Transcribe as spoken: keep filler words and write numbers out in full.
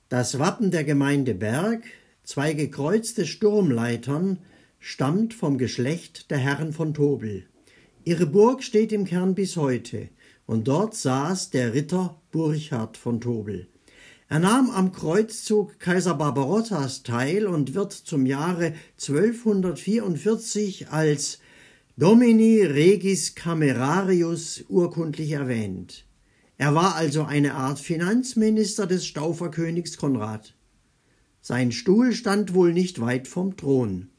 Das Wappen der Gemeinde Berg, zwei gekreuzte Sturmleitern, stammt vom Geschlecht der Herren von Tobel. Ihre Burg steht im Kern bis heute, und dort saß der Ritter Burchard von Tobel. Er nahm am Kreuzzug Kaiser Barbarottas teil und wird zum Jahre zwölfhundertvierundvierzig als Domini Regis Camerarius urkundlich erwähnt. Er war also eine Art Finanzminister des Stauferkönigs Konrad. Sein Stuhl stand wohl nicht weit vom Thron.